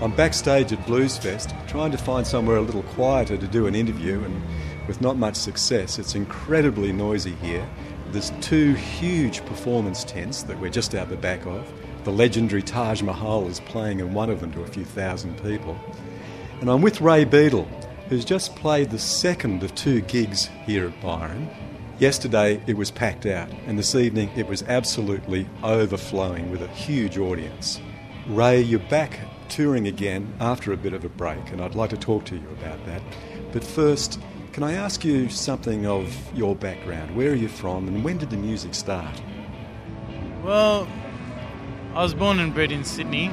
I'm backstage at Bluesfest trying to find somewhere a little quieter to do an interview, and with not much success. It's incredibly noisy here. There's two huge performance tents that we're just out the back of. The legendary Taj Mahal is playing in one of them to a few thousand people. And I'm with Ray Beadle, who's just played the second of two gigs here at Byron. Yesterday it was packed out, and this evening it was absolutely overflowing with a huge audience. Ray, you're back touring again after a bit of a break, and I'd like to talk to you about that. But first, can I ask you something of your background? Where are you from, and when did the music start? Well, I was born and bred in Sydney.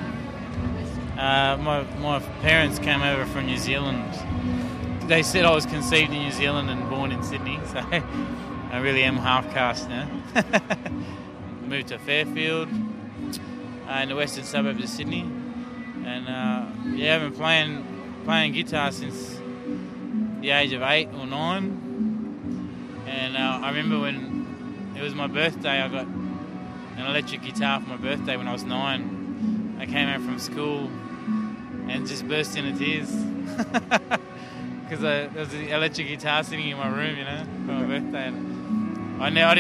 My parents came over from New Zealand. They said I was conceived in New Zealand and born in Sydney, so I really am half-caste now. Moved to Fairfield, in the western suburbs of Sydney. And I've been playing guitar since the age of 8 or 9. And I remember when it was my birthday, I got an electric guitar for my birthday when I was 9. I came home from school and just burst into tears because there was an electric guitar sitting in my room, for my birthday. And I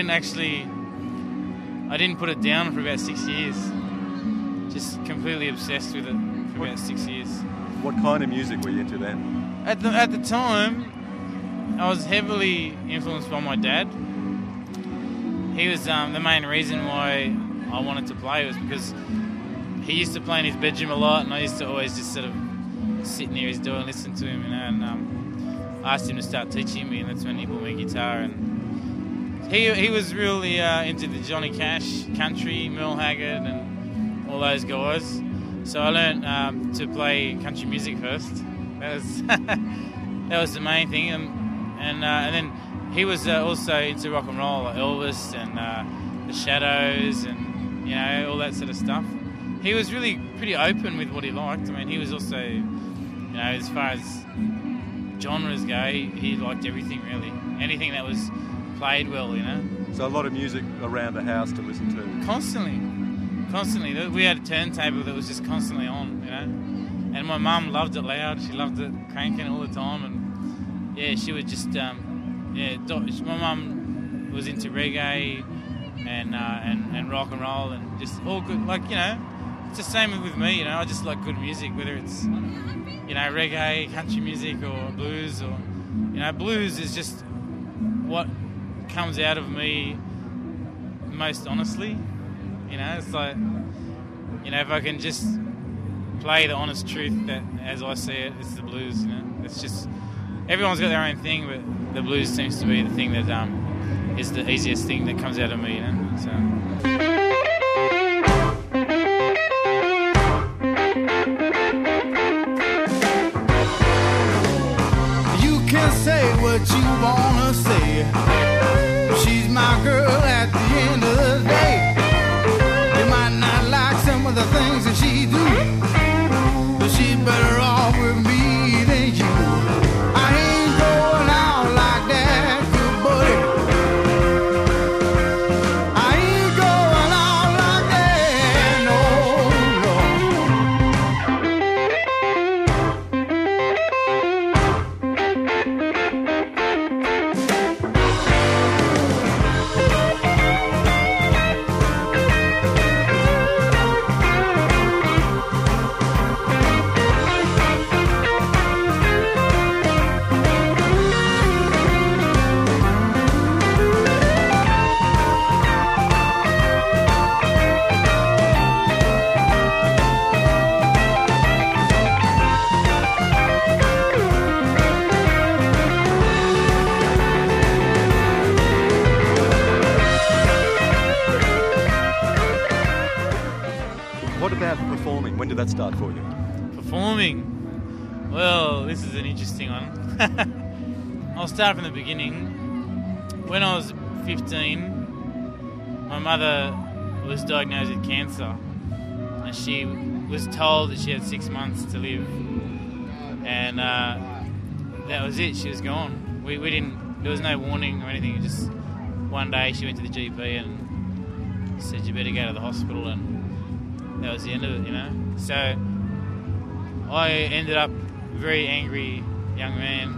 didn't put it down for about 6 years. Just completely obsessed with it for about 6 years. What kind of music were you into then? At the time, I was heavily influenced by my dad. He was the main reason why I wanted to play was because he used to play in his bedroom a lot, and I used to always just sort of sit near his door and listen to him, and I asked him to start teaching me, and that's when he bought me a guitar. And he was really into the Johnny Cash, country, Merle Haggard, and all those guys. So I learned to play country music first. That was the main thing, and then he was also into rock and roll, like Elvis and the Shadows, and all that sort of stuff. He was really pretty open with what he liked. I mean, he was also, as far as genres go, he liked everything really, anything that was played well. So a lot of music around the house to listen to. Constantly. We had a turntable that was just constantly on, And my mum loved it loud. She loved it cranking all the time, and she would just my mum was into reggae and rock and roll and just all good. It's the same with me. I just like good music, whether it's reggae, country music, or blues, or blues is just what comes out of me most honestly. It's like, if I can just play the honest truth that, as I see it, it's the blues, It's just, everyone's got their own thing, but the blues seems to be the thing that is the easiest thing that comes out of me, So. You can say what you wanna say. She's my girl at the end of the day. Some of the things that she do, but she's better off with me than you. I ain't going out like that, good buddy. I ain't going out like that, no. What about performing? When did that start for you? Performing? Well, this is an interesting one. I'll start from the beginning. When I was 15, my mother was diagnosed with cancer, and she was told that she had 6 months to live, and that was it. She was gone. We didn't. There was no warning or anything. Just one day she went to the GP and said, "You better go to the hospital," and that was the end of it. So I ended up a very angry young man.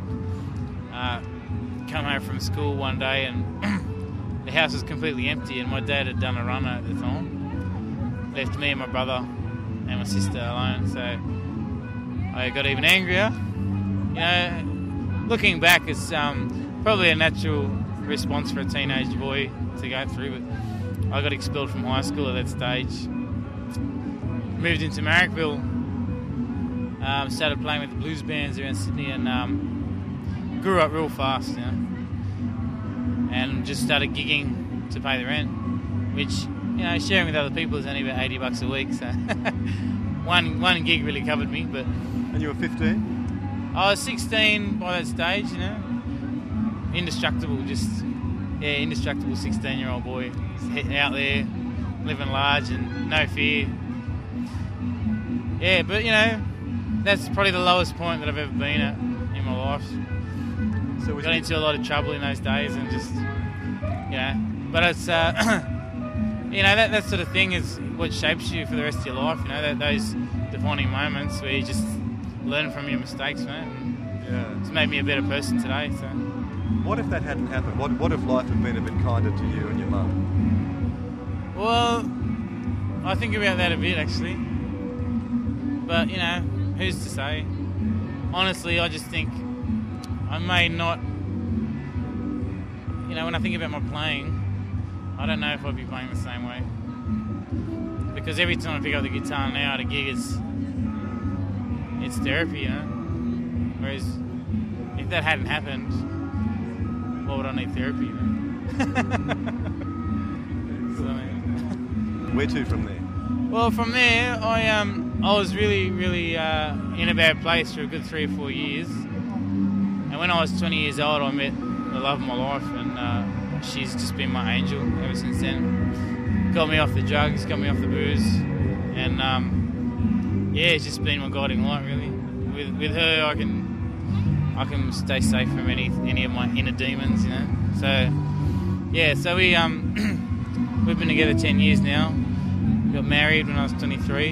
Come home from school one day and the house was completely empty, and my dad had done a runner at the time. Left me and my brother and my sister alone, so I got even angrier. You know, looking back, it's probably a natural response for a teenage boy to go through, but I got expelled from high school at that stage. Moved into Marrickville, started playing with the blues bands around Sydney, and grew up real fast, you know, and just started gigging to pay the rent, which, you know, sharing with other people is only about $80 a week, so one gig really covered me. But And you were 15? I was 16 by that stage, you know, indestructible 16-year-old boy, just out there, living large and no fear. Yeah, but, you know, that's probably the lowest point that I've ever been at in my life. So Got into a lot of trouble in those days, and just, you know, but it's, you know, that sort of thing is what shapes you for the rest of your life, you know, those defining moments where you just learn from your mistakes, man. Yeah. It's made me a better person today, so. What if that hadn't happened? What if life had been a bit kinder to you and your mum? Well, I think about that a bit, actually. But, you know, who's to say? Honestly, I just think I may not... You know, when I think about my playing, I don't know if I'd be playing the same way. Because every time I pick up the guitar now at a gig, it's therapy, you know? Whereas, if that hadn't happened, why would I need therapy, you know? So, Where to from there? well, from there, I was really, really in a bad place for a good 3 or 4 years. And when I was 20 years old, I met the love of my life, and she's just been my angel ever since then. Got me off the drugs, got me off the booze, and yeah, it's just been my guiding light, really. With her, I can stay safe from any of my inner demons, you know. So yeah, so we we've been together 10 years now. Got married when I was 23,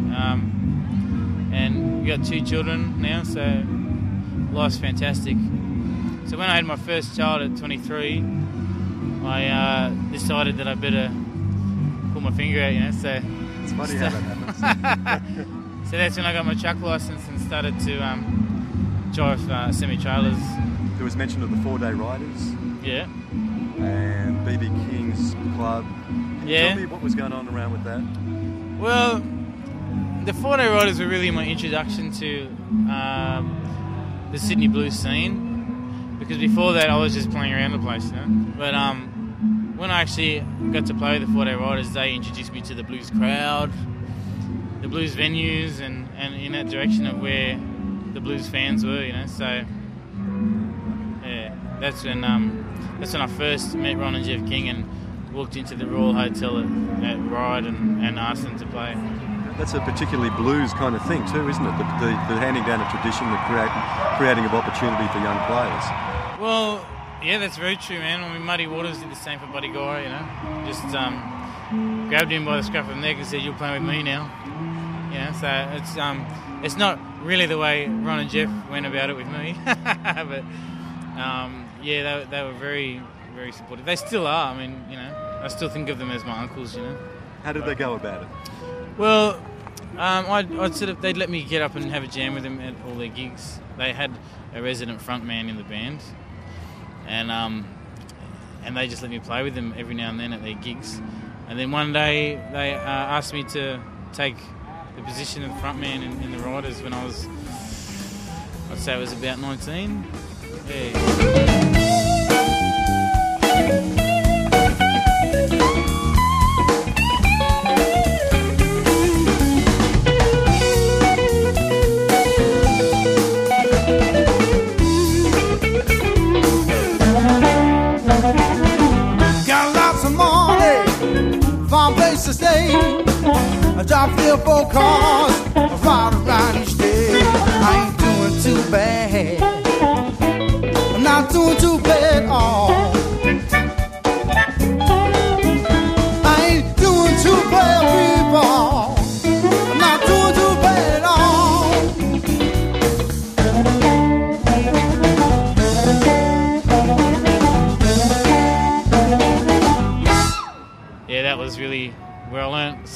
and we got 2 children now. So life's fantastic. So when I had my first child at 23, I decided that I better pull my finger out, you know. So It's funny how that happens. so that's when I got my truck license and started to drive semi-trailers. There was mention of the 4-day riders Yeah. and BB King's Club. Can you Yeah. tell me what was going on around with that? Well, the 4-day riders were really my introduction to the Sydney blues scene, because before that I was just playing around the place, you know. But when I actually got to play with the 4-day riders, they introduced me to the blues crowd, the blues venues, and in that direction of where the blues fans were, you know. So yeah, that's when I first met Ron and Jeff King and walked into the Royal Hotel at Ryde and asked them to play. That's a particularly blues kind of thing too, isn't it? The handing down of tradition, the creating of opportunity for young players. Well, yeah, that's very true, man. I mean, Muddy Waters did the same for Buddy Guy, you know. Just grabbed him by the scruff of the neck and said, "You'll play with me now." You know, so it's not really the way Ron and Jeff went about it with me, but yeah, they were very, very supportive. They still are. I mean, you know, I still think of them as my uncles, you know. How did they go about it? Well, they'd let me get up and have a jam with them at all their gigs. They had a resident frontman in the band, and they just let me play with them every now and then at their gigs. And then one day they asked me to take the position of frontman in the Riders when I'd say it was about 19. Yeah. To stay, I drive 3 or 4 cars, I ride around each day. I ain't doing too bad, I'm not doing too bad at all. I ain't doing too bad, people, I'm not doing too bad at all.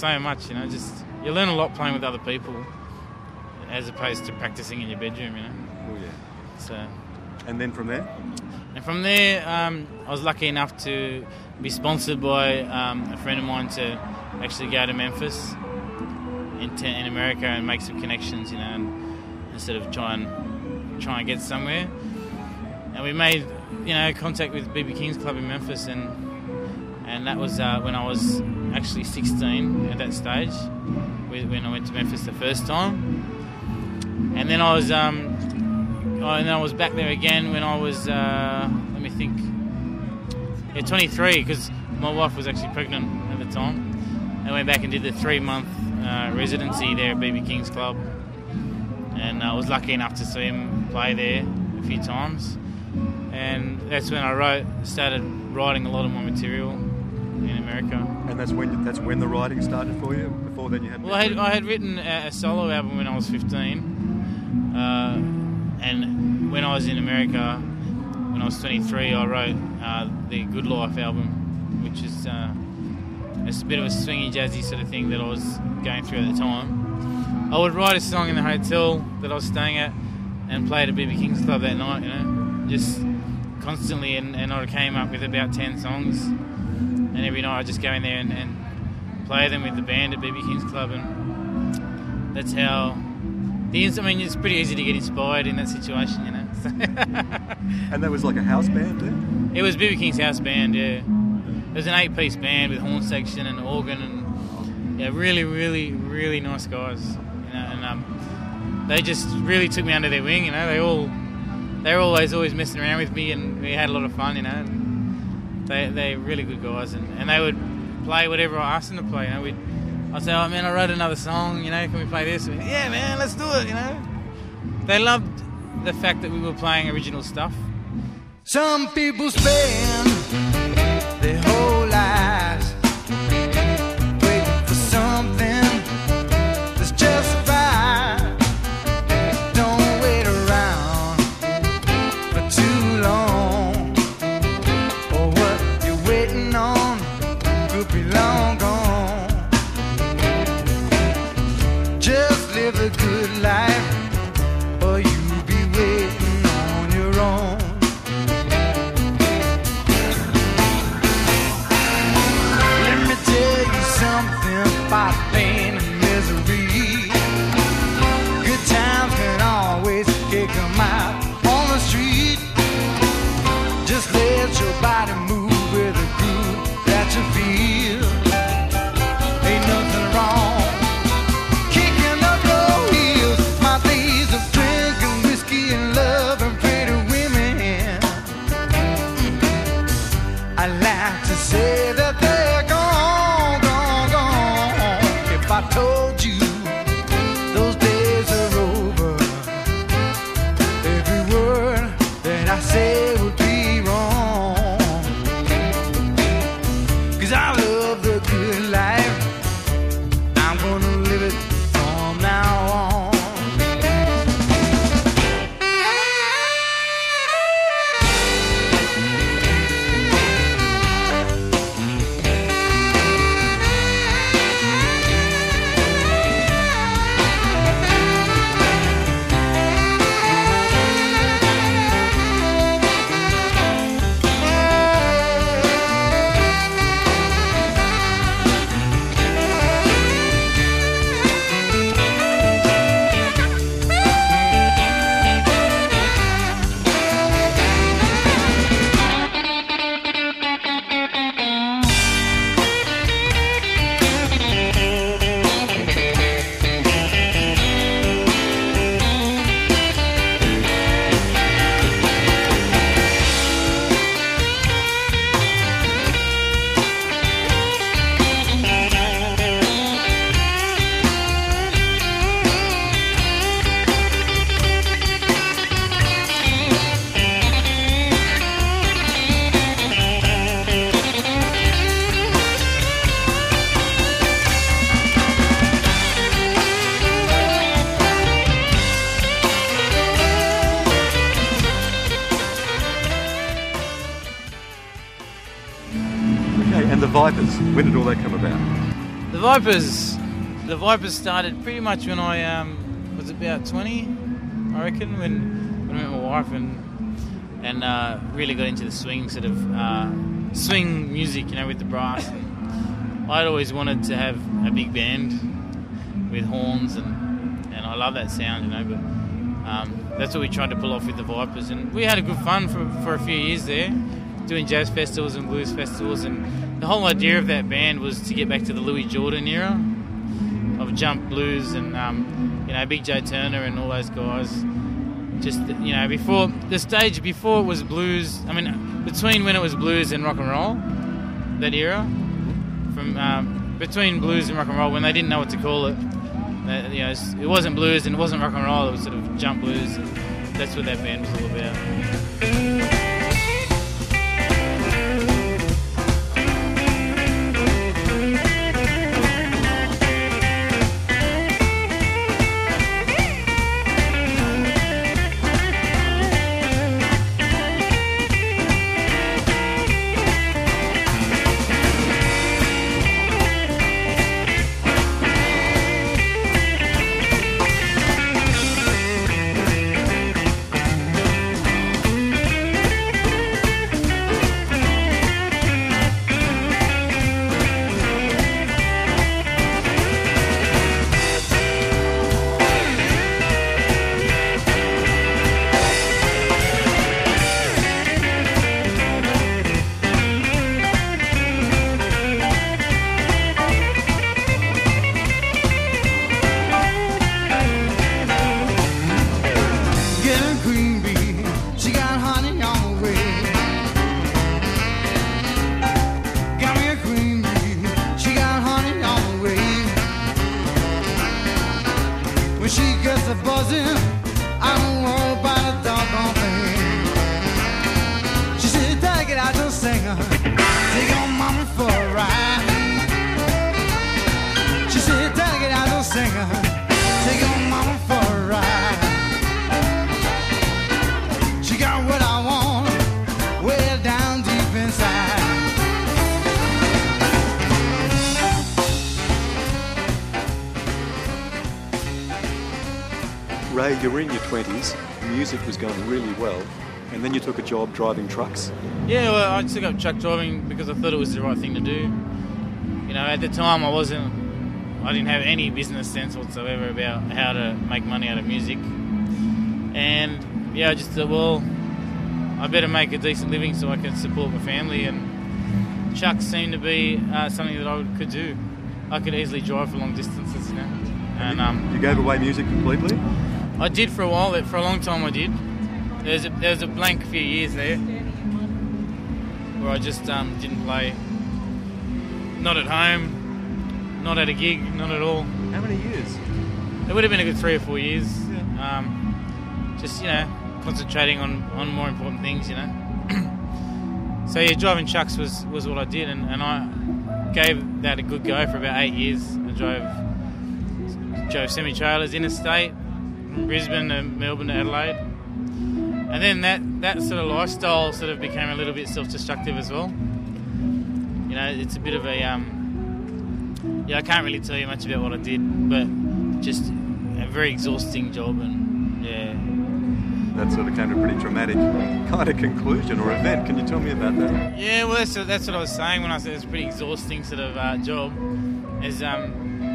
so much, you know. Just you learn a lot playing with other people, as opposed to practicing in your bedroom, you know. Oh yeah. So. And then from there? And from there, I was lucky enough to be sponsored by a friend of mine to actually go to Memphis in America and make some connections, you know, and instead of try and get somewhere. And we made, you know, contact with BB King's Club in Memphis, and that was when I was actually 16 at that stage, when I went to Memphis the first time. And then I was back there again when I was, 23, because my wife was actually pregnant at the time. I went back and did the 3-month residency there at BB King's Club, and I was lucky enough to see him play there a few times. And that's when I started writing a lot of my material in America. And that's when the writing started for you? Before then you had... Well, I had written a solo album when I was 15. And when I was in America, when I was 23, I wrote the Good Life album, which is it's a bit of a swingy, jazzy sort of thing that I was going through at the time. I would write a song in the hotel that I was staying at and play it at BB King's Club that night, you know, just constantly, and I came up with about 10 songs, and every night I'd just go in there and play them with the band at BB King's Club, and that's how... it's pretty easy to get inspired in that situation, you know. And that was like a house band then? It was BB King's house band, yeah. It was an 8-piece band with horn section and organ, and yeah, really, really, really nice guys, you know. And they just really took me under their wing, you know. They were always messing around with me, and we had a lot of fun, you know. And they're really good guys, and they would play whatever I asked them to play, you know. I'd say, oh man, I wrote another song, you know, can we play this? Yeah man, let's do it, you know. They loved the fact that we were playing original stuff. Some people spend their whole lives waiting for something that's just right. Don't wait around for too long, or what you're waiting on could be long gone. Just live a good life, or you'll be waiting on your own. Let me tell you something about pain and misery. Good times can always kick 'em out on the street. Just let your body move with the groove that you feel. Ain't nothing wrong. I like to say that they're gone, gone, gone. If I told you those days are over, every word that I say would be wrong. 'Cause I love the good life, I'm gonna live it from now on. Okay, and the Vipers, when did all that come about? The The Vipers started pretty much when I was about 20, I reckon, when I met my wife and really got into the swing sort of swing music, with the brass. And I'd always wanted to have a big band with horns, and I love that sound, but that's what we tried to pull off with the Vipers, and we had a good fun for a few years there, doing jazz festivals and blues festivals, and the whole idea of that band was to get back to the Louis Jordan era of jump blues and Big Joe Turner and all those guys. Just before the stage before it was blues. I mean, between when it was blues and rock and roll, that era, from between blues and rock and roll, when they didn't know what to call it. It wasn't blues and it wasn't rock and roll. It was sort of jump blues. And that's what that band was all about. Ray, you were in your 20s, music was going really well, and then you took a job driving trucks. Yeah, well, I took up truck driving because I thought it was the right thing to do. At the time I didn't have any business sense whatsoever about how to make money out of music. And I just thought, well, I better make a decent living so I can support my family, and trucks seemed to be something that I could do. I could easily drive for long distances, And you gave away music completely? I did for a while. For a long time I did. There was a blank few years there where I just didn't play. Not at home, not at a gig, not at all. How many years? It would have been a good 3 or 4 years. Yeah. Just concentrating on more important things. So driving trucks was what I did, and I gave that a good go for about 8 years. I drove semi-trailers interstate, from Brisbane to Melbourne to Adelaide. And then that sort of lifestyle sort of became a little bit self-destructive as well. It's a bit of a... I can't really tell you much about what I did, but just a very exhausting job, and that sort of came to a pretty dramatic kind of conclusion or event. Can you tell me about that? Yeah, well, that's what I was saying when I said it's a pretty exhausting sort of job. Is I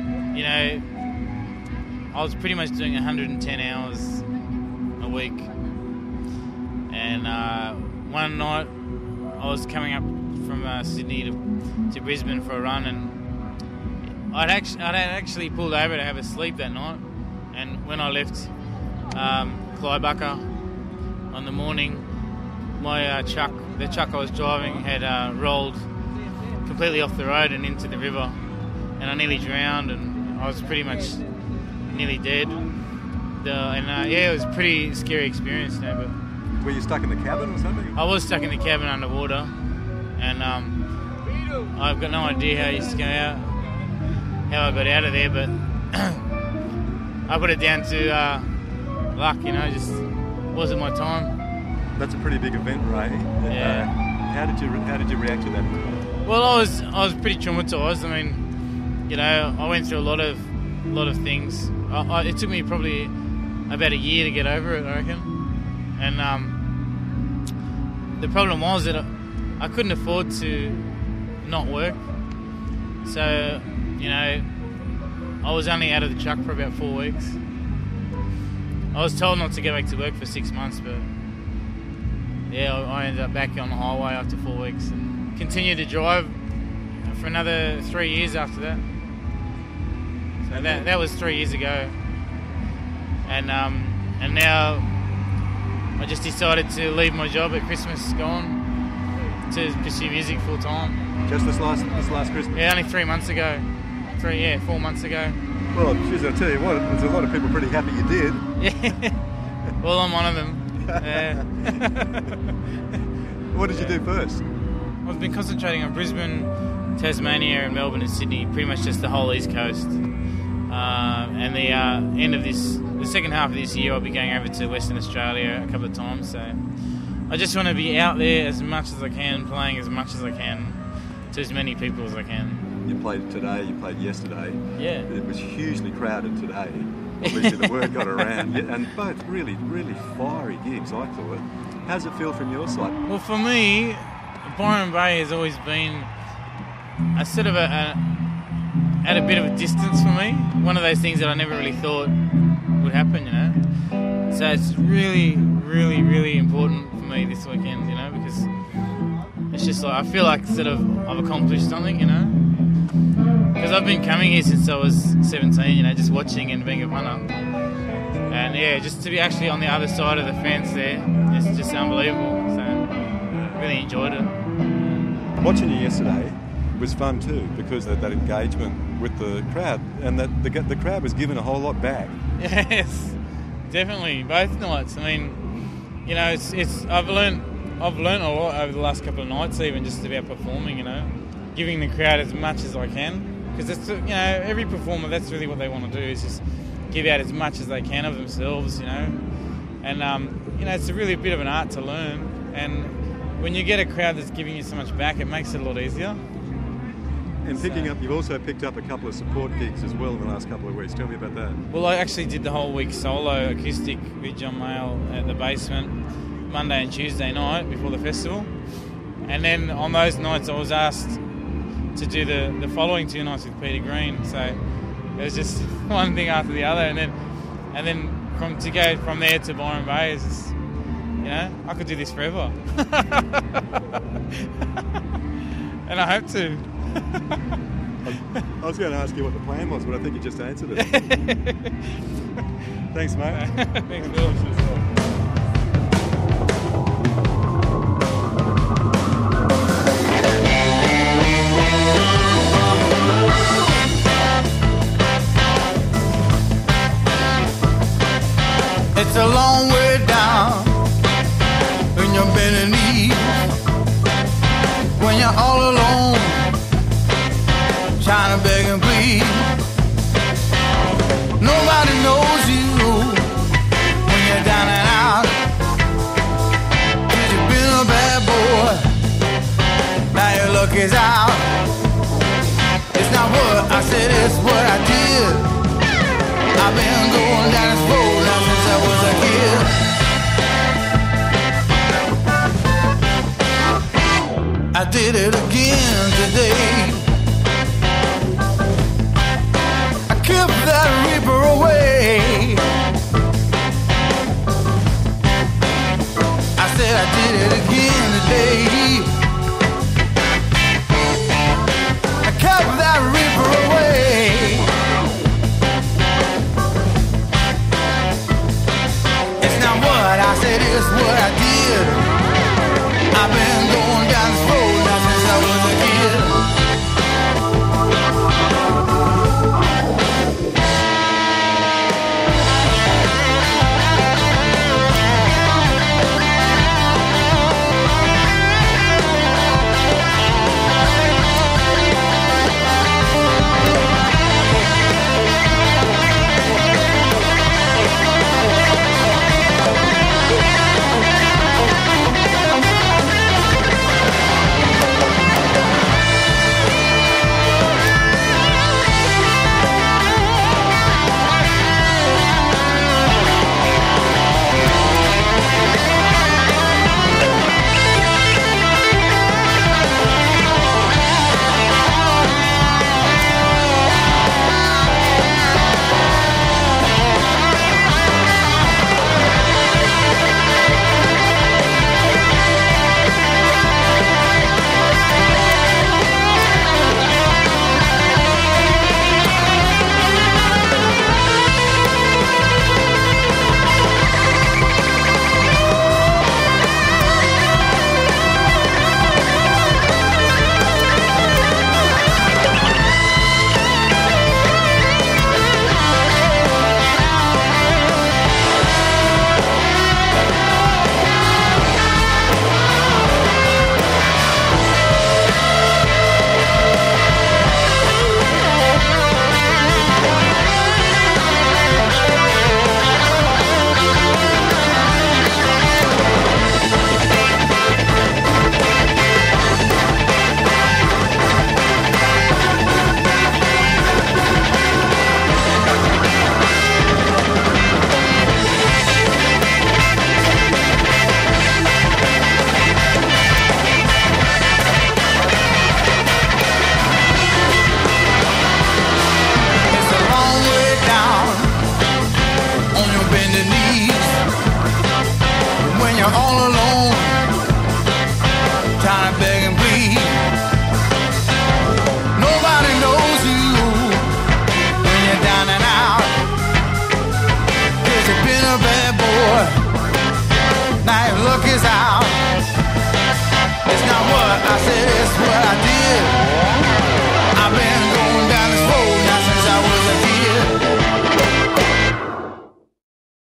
was pretty much doing 110 hours a week, and one night I was coming up from Sydney to Brisbane for a run, and I'd actually pulled over to have a sleep that night, and when I left Clybucker on the morning, my the truck I was driving had rolled completely off the road and into the river, and I nearly drowned, and I was pretty much nearly dead. It was a pretty scary experience, but... Were you stuck in the cabin or something? I was stuck in the cabin underwater, and I've got no idea how I used to get out, how I got out of there, but I put it down to luck, just wasn't my time. That's a pretty big event, Ray. Yeah. How did you react to that? Well, I was pretty traumatised. I mean, I went through a lot of things. It took me probably about a year to get over it, I reckon. And the problem was that I couldn't afford to not work. So, I was only out of the truck for about 4 weeks. I was told not to go back to work for 6 months, but I ended up back on the highway after 4 weeks and continued to drive for another 3 years after that. So that was 3 years ago. And now I just decided to leave my job at Christmas gone to pursue music full time. Just this last Christmas? Yeah, only 3 months ago. 4 months ago. Well, geez, I'll tell you what, there's a lot of people pretty happy you did. Yeah. Well, I'm one of them. What did you do first? I've been concentrating on Brisbane, Tasmania, and Melbourne and Sydney, pretty much just the whole East Coast. And the second half of this year, I'll be going over to Western Australia a couple of times. So I just want to be out there as much as I can, playing as much as I can to as many people as I can. You played today, you played yesterday. Yeah. It was hugely crowded today. Obviously the word got around. And both really, really fiery gigs, I thought. How does it feel from your side? Well, for me, Byron Bay has always been a sort of at a bit of a distance for me. One of those things that I never really thought would happen, So it's really, really, really important for me this weekend, because it's just like, I feel like sort of I've accomplished something, Because I've been coming here since I was 17, just watching and being a punter. And just to be actually on the other side of the fence there, it's just unbelievable. So really enjoyed it. Watching you yesterday was fun too, because of that engagement with the crowd, and that the crowd was given a whole lot back. Yes, definitely, both nights. I mean, I've learned a lot over the last couple of nights, even just about performing. Giving the crowd as much as I can, because that's every performer, that's really what they want to do, is just give out as much as they can of themselves, And it's really a bit of an art to learn, and when you get a crowd that's giving you so much back, it makes it a lot easier. And you've also picked up a couple of support gigs as well in the last couple of weeks. Tell me about that. Well, I actually did the whole week solo acoustic with John Mayall at the Basement Monday and Tuesday night before the festival. And then on those nights I was asked to do the following 2 nights with Peter Green. So it was just one thing after the other. And then to go from there to Byron Bay is just, I could do this forever. And I hope to. I was going to ask you what the plan was, but I think you just answered it. Thanks, mate. Thanks, Bill. It's a long way down when you're bending knees, when you're all alone, trying to beg and plead. Nobody knows you when you're down and out, 'cause you've been a bad boy, now your luck is out. It's not what I said, it's what I did. I've been going down this road now since I was a kid. I did it again today. I kept that reaper away. I said I did it again today. I kept that reaper